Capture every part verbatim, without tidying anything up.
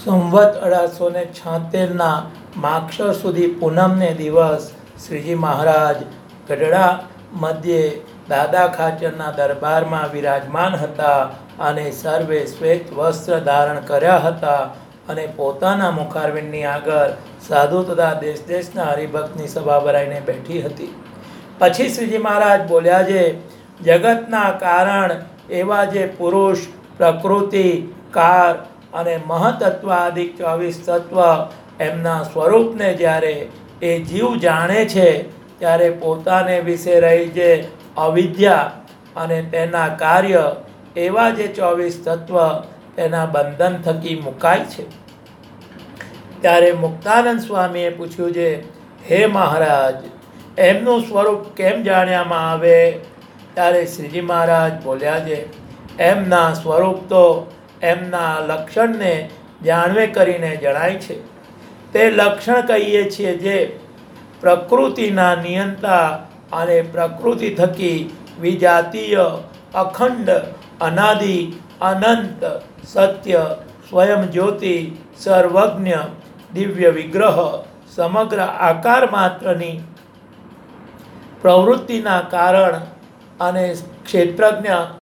સંવત અઢારસો ને છોતેરના માગશર સુધી પૂનમને દિવસ શ્રીજી મહારાજ ગઢડા મધ્યે દાદા ખાચરના દરબારમાં વિરાજમાન હતા અને સર્વે શ્વેત વસ્ત્ર ધારણ કર્યા હતા અને પોતાના મુખારવિંદની આગળ સાધુ તથા દેશ દેશના હરિભક્તની સભા ભરાઈને બેઠી હતી. પછી શ્રીજી મહારાજ બોલ્યા છે, જગતના કારણ એવા જે પુરુષ, પ્રકૃતિ, કાર અને મહતત્વ આદિ ચોવીસ તત્વ એમના સ્વરૂપને જ્યારે એ જીવ જાણે છે ત્યારે પોતાને વિશે રહી જે અવિદ્યા અને તેના કાર્ય એવા જે ચોવીસ તત્વ તેના બંધન થકી મુકાય છે. ત્યારે મુક્તાનંદ સ્વામીએ પૂછ્યું છે, હે મહારાજ, એમનું સ્વરૂપ કેમ જાણ્યામાં આવે? ત્યારે શ્રીજી મહારાજ બોલ્યા છે, એમના સ્વરૂપ તો એમના લક્ષણને જાણવે કરીને જણાય છે. તે લક્ષણ કહીએ છીએ જે પ્રકૃતિના નિયંતા અને પ્રકૃતિ થકી વિજાતીય, અખંડ, અનાદિ, અનંત, સત્ય, સ્વયં જ્યોતિ, સર્વજ્ઞ, દિવ્ય વિગ્રહ, સમગ્ર આકાર માત્રની પ્રવૃત્તિના કારણ અને ક્ષેત્રજ્ઞ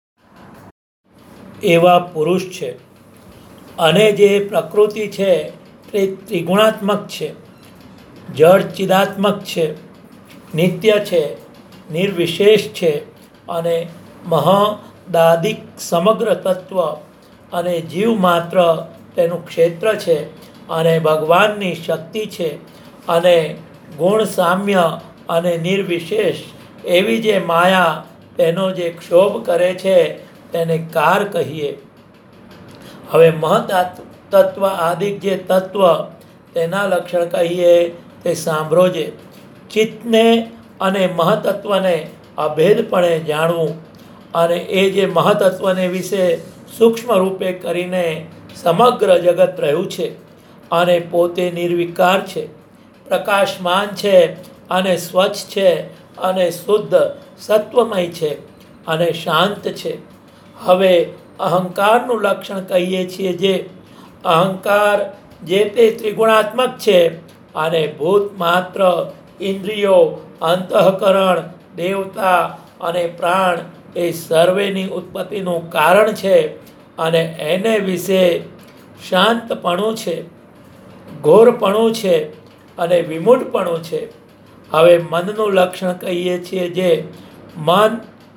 એવા પુરુષ છે. અને જે પ્રકૃતિ છે તે ત્રિગુણાત્મક છે, જળ ચિદાત્મક છે, નિત્ય છે, નિર્વિશેષ છે અને મહદાદિક સમગ્ર તત્વ અને જીવ માત્ર તેનું ક્ષેત્ર છે અને ભગવાનની શક્તિ છે અને ગુણ સામ્ય અને નિર્વિશેષ એવી જે માયા તેનો જે ક્ષોભ કરે છે તેને કાર કહીએ. હવે મહત તત્વ આદિક જે તત્વ તેના લક્ષણ કહીએ તે સાંભળો છે. ચિત્તને અને મહતત્વને અભેદપણે જાણવું અને એ જે મહતત્વને વિશે સૂક્ષ્મ રૂપે કરીને સમગ્ર જગત રહ્યું છે અને પોતે નિર્વિકાર છે, પ્રકાશમાન છે અને સ્વચ્છ છે અને શુદ્ધ સત્વમય છે અને શાંત છે. હવે અહંકારનું લક્ષણ કહીએ છીએ જે અહંકાર જે તે ત્રિગુણાત્મક છે અને ભૂત માત્ર, ઇન્દ્રિયો, અંતઃકરણ, દેવતા અને પ્રાણ એ સર્વેની ઉત્પત્તિનું કારણ છે અને એને વિશે શાંતપણું છે, ઘોરપણું છે અને વિમૂઢપણું છે. હવે મનનું લક્ષણ કહીએ છીએ જે મન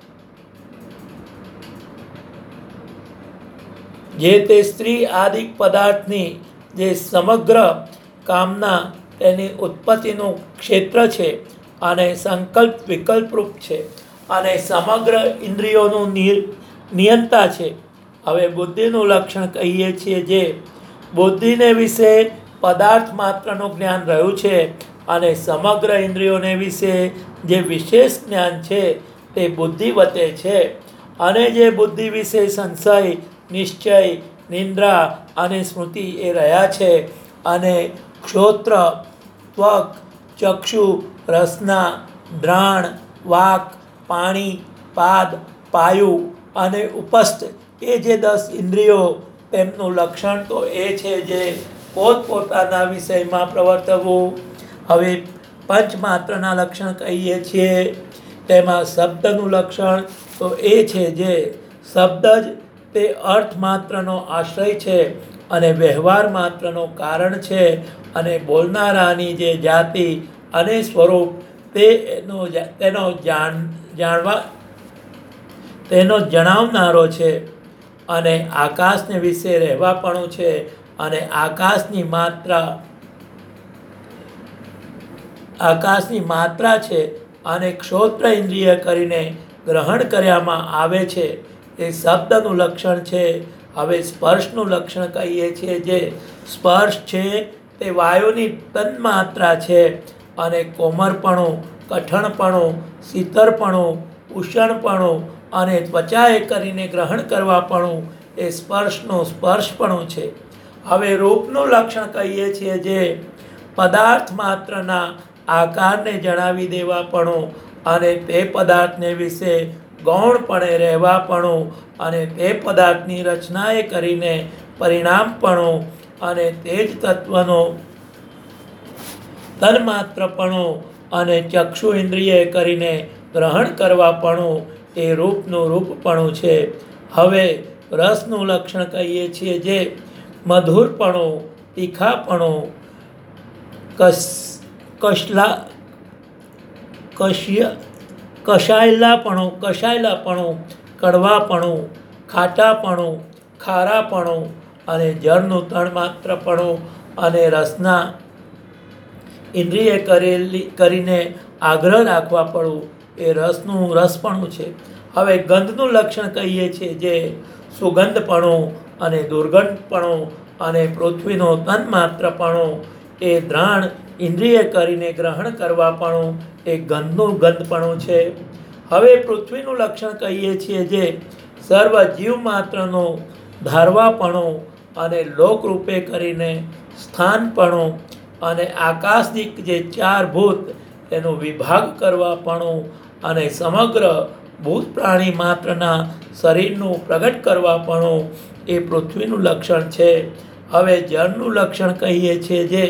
જે તે સ્ત્રી આદિક પદાર્થની જે સમગ્ર કામના તેની ઉત્પત્તિનું ક્ષેત્ર છે અને સંકલ્પ વિકલ્પરૂપ છે અને સમગ્ર ઇન્દ્રિયોનું નિયંતા છે. હવે બુદ્ધિનું લક્ષણ કહીએ છીએ જે બુદ્ધિને વિશે પદાર્થ માત્રનું જ્ઞાન રહ્યું છે અને સમગ્ર ઇન્દ્રિયોને વિશે જે વિશેષ જ્ઞાન છે તે બુદ્ધિવતે છે અને જે બુદ્ધિ વિશે સંશય, નિશ્ચય, નિંદ્રા અને સ્મૃતિ એ રહ્યા છે અને શ્રોત્ર, ત્વક, ચક્ષુ, રસના, ઘ્રાણ, વાક, પાણી, પાદ, પાયુ અને ઉપસ્થ એ જે દસ ઇન્દ્રિયો તેમનું લક્ષણ તો એ છે જે પોતપોતાના વિષયમાં પ્રવર્તવું. હવે પંચમાત્રના લક્ષણ કહીએ છીએ તેમાં શબ્દનું લક્ષણ તો એ છે જે શબ્દ જ તે અર્થ માત્રનો આશ્રય છે અને વ્યવહાર માત્રનો કારણ છે અને બોલનારાની જે જાતિ અને સ્વરૂપ તે એનો તેનો જાણ જાણવા તેનો જણાવનારો છે અને આકાશને વિશે રહેવાપણું છે અને આકાશની માત્રા આકાશની માત્રા છે અને ક્ષોત્ર ઇન્દ્રિય કરીને ગ્રહણ કરવામાં આવે છે એ શબ્દનું લક્ષણ છે. હવે સ્પર્શનું લક્ષણ કહીએ છીએ જે સ્પર્શ છે તે વાયુની તન્માત્રા છે અને કોમરપણું, કઠણપણું, શીતળપણું, ઉષ્ણપણું અને ત્વચાએ કરીને ગ્રહણ કરવાપણું એ સ્પર્શનું સ્પર્શપણું છે. હવે રૂપનું લક્ષણ કહીએ છીએ જે પદાર્થ માત્રના આકારને જણાવી દેવાપણું અને તે પદાર્થને વિશે ગૌણપણે રહેવાપણું અને તે પદાર્થની રચનાએ કરીને પરિણામપણું અને તેજ તત્વનો તન્માત્રપણું અને ચક્ષુ ઇન્દ્રિય કરીને ગ્રહણ કરવાપણું એ રૂપનું રૂપપણું છે. હવે રસનું લક્ષણ કહીએ છીએ જે મધુરપણું, તીખાપણું, કસ કસલા કશ્ય કશાયેલાપણું કશાયેલાપણું કડવાપણું, ખાટાપણું, ખારાપણું અને જળનું તણમાત્રપણું અને રસના ઇન્દ્રિય કરેલી કરીને આગ્રહ રાખવા પડવું એ રસનું રસપણું છે. હવે ગંધનું લક્ષણ કહીએ છીએ જે સુગંધપણું અને દુર્ગંધપણું અને પૃથ્વીનો તન્માત્રપણું એ દ્રાણ ઇન્દ્રિય કરીને ગ્રહણ કરવાપણું એ ગંધનું ગંધપણું છે. હવે પૃથ્વીનું લક્ષણ કહીએ છીએ જે સર્વ જીવ માત્રનું ધારવાપણું અને લોકરૂપે કરીને સ્થાનપણું અને આકાશદિક જે ચાર ભૂત એનો વિભાગ કરવાપણું અને સમગ્ર ભૂત પ્રાણી માત્રના શરીરનું પ્રગટ કરવાપણું એ પૃથ્વીનું લક્ષણ છે. હવે જળનું લક્ષણ કહીએ છીએ જે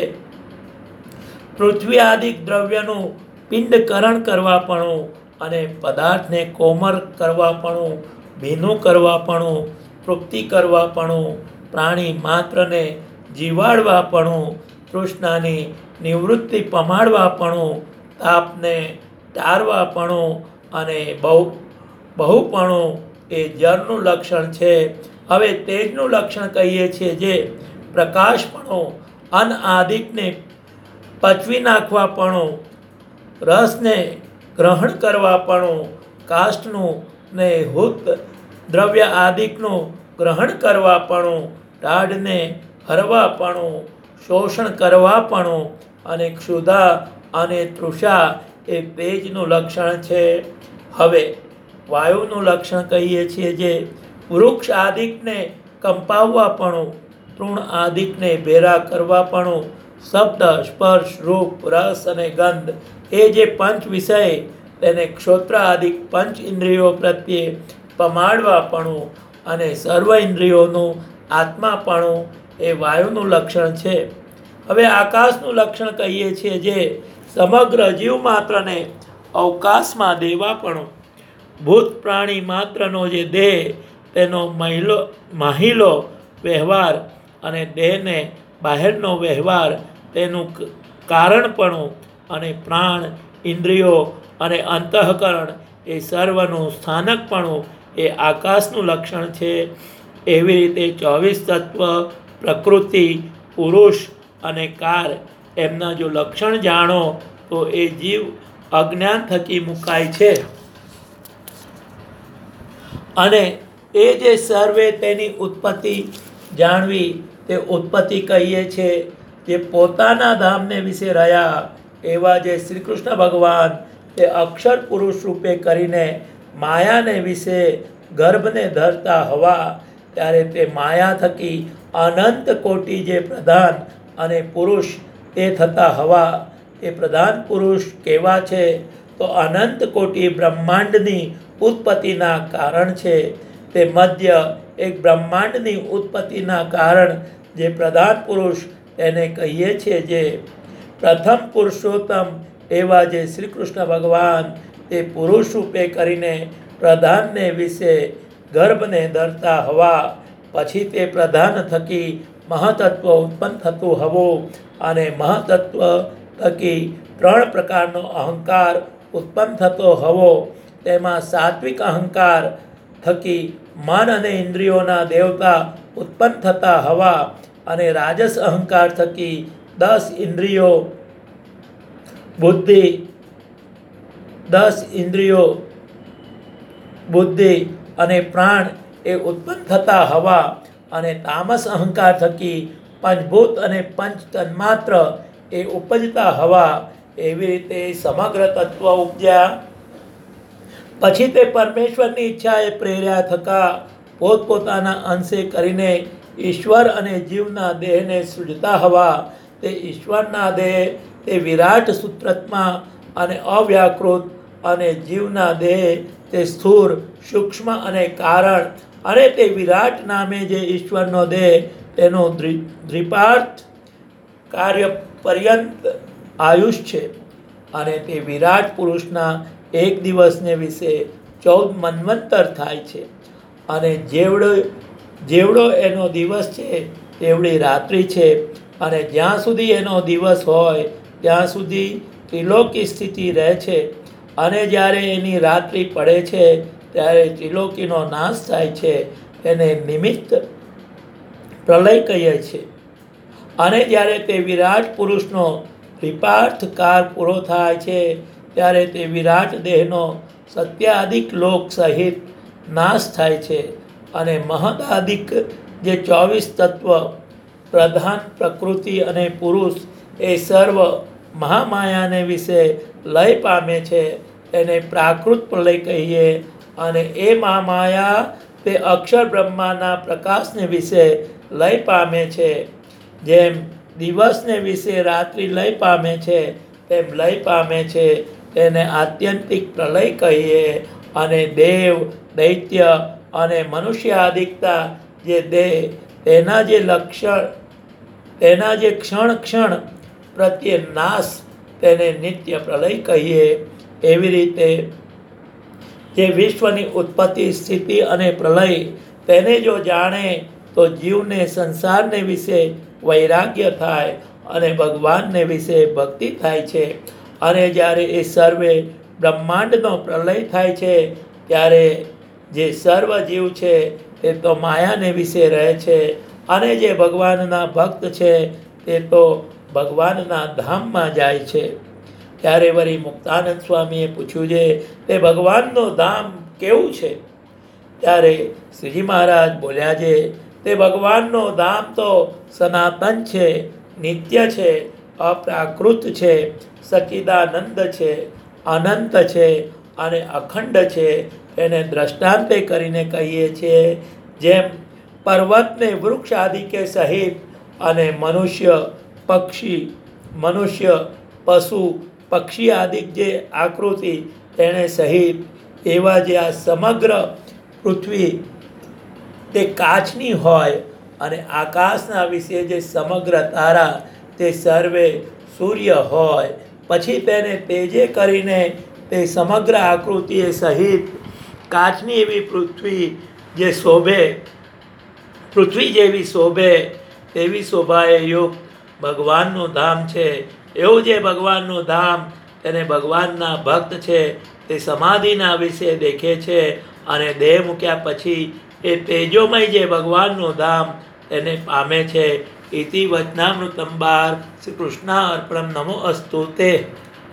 પૃથ્વી આદિક દ્રવ્યનું પિંડકરણ કરવાપણું અને પદાર્થને કોમળ કરવાપણું, ભીનું કરવાપણું, તૃપ્તિ કરવાપણું, પ્રાણી માત્રને જીવાડવાપણું, તૃષ્ણાની નિવૃત્તિ પમાડવાપણું, તાપને ટાળવાપણું અને બહુ બહુપણું એ જળનું લક્ષણ છે. હવે તેજનું લક્ષણ કહીએ છીએ જે પ્રકાશપણું, અન્ન આદિકને પચવી નાખવાપણું, રસને ગ્રહણ કરવાપણું, કાષ્ઠનું ને હુત દ્રવ્ય આદિકનું ગ્રહણ કરવાપણું, દાઢને હરવાપણું, શોષણ કરવાપણું અને ક્ષુધા અને તૃષા એ તેજનું લક્ષણ છે. હવે વાયુનું લક્ષણ કહીએ છીએ જે વૃક્ષ આદિકને કંપાવવાપણું, તૃણ આદિકને ભેરા કરવાપણું, શબ્દ, સ્પર્શ, રૂપ, રસ અને ગંધ એ જે પંચ વિષય તેને ક્ષોત્ર આદિક પંચ ઇન્દ્રિયો પ્રત્યે પમાડવાપણું અને સર્વ ઇન્દ્રિયોનું આત્માપણું એ વાયુનું લક્ષણ છે. હવે આકાશનું લક્ષણ કહીએ છીએ જે સમગ્ર જીવ માત્રને અવકાશમાં દેવાપણું, ભૂત પ્રાણી માત્રનો જે દેહ તેનો મહિલો માહિલો વ્યવહાર અને દેહને બહારનો વ્યવહાર તેનું કારણપણું અને પ્રાણ, ઇન્દ્રિયો અને અંતઃકરણ એ સર્વનું સ્થાનકપણું એ આકાશનું લક્ષણ છે. એવી રીતે ચોવીસ તત્વ, પ્રકૃતિ, પુરુષ અને કાર એમના જો લક્ષણ જાણો તો એ જીવ અજ્ઞાન થકી મુકાય છે. અને એ જે સર્વે તેની ઉત્પત્તિ જાણવી તે ઉત્પત્તિ કહીએ છીએ જે પોતાના ધામને વિશે રહ્યા એવા જે શ્રી કૃષ્ણ ભગવાન તે અક્ષર પુરુષ રૂપે કરીને માયાને વિશે ગર્ભને ધરતા હવા ત્યારે તે માયા થકી અનંત કોટી જે પ્રધાન અને પુરુષ તે થતા હવા એ પ્રધાન પુરુષ કેવા છે તો અનંત કોટી બ્રહ્માંડની ઉત્પત્તિના કારણ છે. તે મધ્ય એક બ્રહ્માંડની ઉત્પત્તિના કારણ જે પ્રધાન પુરુષ તેને કહીએ છીએ જે પ્રથમ પુરુષોત્તમ એવા જે શ્રી કૃષ્ણ ભગવાન તે પુરુષ રૂપે કરીને પ્રધાનને વિશે ગર્ભને ધરતા હવા પછી તે પ્રધાન થકી મહાતત્વ ઉત્પન્ન થતું હવું અને મહાતત્વ થકી ત્રણ પ્રકારનો અહંકાર ઉત્પન્ન થતો હવો તેમાં સાત્વિક અહંકાર થકી મન અને ઇન્દ્રિયોના દેવતા ઉત્પન્ન થતા હવા અને રાજસ અહંકાર થકી દસ ઇન્દ્રિયો બુદ્ધિ દસ ઇન્દ્રિયો બુદ્ધિ અને પ્રાણ એ ઉત્પન્ન થતા હવા અને તામસ અહંકાર થકી પંચભૂત અને પંચ તન્માત્ર એ ઉપજતા હવા એવી રીતે સમગ્ર તત્વ ઉપજ્યા. પછી તે પરમેશ્વરની ઈચ્છાએ પ્રેર્યા થકા પોતપોતાના અંશે કરીને ઈશ્વર અને જીવના દેહને સૃજતા હવા તે ઈશ્વરના દેહ તે વિરાટ સૂત્રત્મા અને અવ્યાકૃત અને જીવના દેહ તે સ્થૂળ, સૂક્ષ્મ અને કારણ અને તે વિરાટ નામે જે ઈશ્વરનો દેહ તેનું દ્રિ દ્વિપાર્થ કાર્ય પર્યંત આયુષ છે અને તે વિરાટ પુરુષના એક દિવસને વિશે ચૌદ મન્વંતર થાય છે અને જેવડો જેવડો એનો દિવસ છે તેવડી રાત્રિ છે અને જ્યાં સુધી એનો દિવસ હોય ત્યાં સુધી ત્રિલોકી સ્થિતિ રહે છે અને જ્યારે એની રાત્રિ પડે છે ત્યારે ત્રિલોકીનો નાશ થાય છે એને નિમિત્ત પ્રલય કહીએ છીએ અને જ્યારે તે વિરાટ પુરુષનો વિપાર્થ કાળ પૂરો થાય છે ત્યારે તે વિરાટ દેહનો સત્યાધિક લોક સહિત નાશ થાય છે અને મહદાધિક જે ચોવીસ તત્વ પ્રધાન પ્રકૃતિ અને પુરુષ એ સર્વ મહામાયાને વિશે લય પામે છે એને પ્રાકૃત પ્રલય કહીએ અને એ મહામાયા તે અક્ષર બ્રહ્માના પ્રકાશને વિશે લય પામે છે જેમ દિવસને વિશે રાત્રિ લય પામે છે તેમ લય પામે છે તેને આત્યંતિક પ્રલય કહીએ અને દેવ દૈત્ય અને મનુષ્યાધિકતા જે દેહ તેના જે લક્ષણ તેના જે ક્ષણ ક્ષણ પ્રત્યે નાશ તેને નિત્ય પ્રલય કહીએ એવી રીતે જે વિશ્વની ઉત્પત્તિ સ્થિતિ અને પ્રલય તેને જો જાણે તો જીવને સંસારને વિશે વૈરાગ્ય થાય અને ભગવાનને વિશે ભક્તિ થાય છે અને જ્યારે એ સર્વે બ્રહ્માંડનો પ્રલય થાય છે ત્યારે જે સર્વ જીવ છે તે તો માયાને વિશે રહે છે અને જે ભગવાનના ભક્ત છે તે તો ભગવાનના ધામમાં જાય છે ત્યારે વળી મુક્તાનંદ સ્વામીએ પૂછ્યું છે તે ભગવાનનું ધામ કેવું છે ત્યારે શ્રીજી મહારાજ બોલ્યા છે તે ભગવાનનું ધામ તો સનાતન છે, નિત્ય છે, અપ્રાકૃત છે, સચ્ચિદાનંદ છે, અનંત છે અને અખંડ છે. એને દ્રષ્ટાંતે કરીને કહીએ છીએ જેમ પર્વતને વૃક્ષ આદિકે સહિત અને મનુષ્ય પક્ષી મનુષ્ય પશુ પક્ષી આદિ જે આકૃતિ તેને સહિત એવા જે આ સમગ્ર પૃથ્વી તે કાચની હોય અને આકાશના વિશે જે સમગ્ર તારા તે સર્વે સૂર્ય હોય પછી તેને તેજે કરીને તે સમગ્ર આકૃતિએ સહિત કાચની એવી પૃથ્વી જે શોભે પૃથ્વી જેવી શોભે તેવી શોભાએ યુક્ત ભગવાનનું ધામ છે. એવું જે ભગવાનનું ધામ તેને ભગવાનના ભક્ત છે તે સમાધિના વિશે દેખે છે અને દેહ મૂક્યા પછી એ તેજોમય જે ભગવાનનું ધામ તેને પામે છે. ઇતિ વચનામૃતમ બાર શ્રી કૃષ્ણ અર્પણમ નમો અસ્તુ તે.